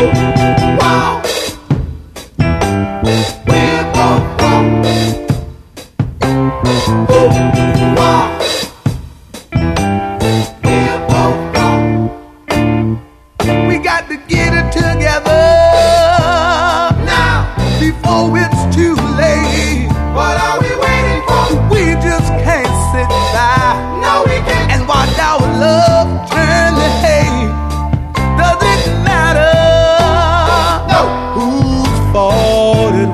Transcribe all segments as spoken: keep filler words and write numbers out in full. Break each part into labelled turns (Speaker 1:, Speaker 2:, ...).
Speaker 1: Wow. We're both wrong. Wow. We're both wrong. We got to get it together now before it's too late. What are we waiting for? We just can't sit by. No, we can't. And watch our love turn to hate. Doesn't matter no. whose fault it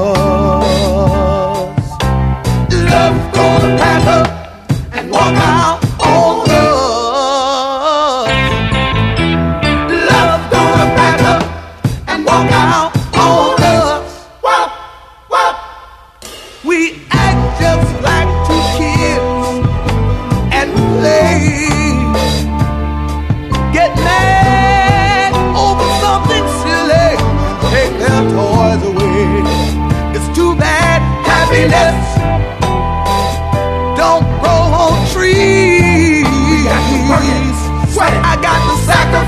Speaker 1: was. Love's gonna pack up and walk out on us. Love's gonna pack up and walk out on us. Whoa, whoa. We act just like two kids and play. Get mad over something silly. Take their toys away. It's too bad happiness don't grow on trees. I got to sacrifice.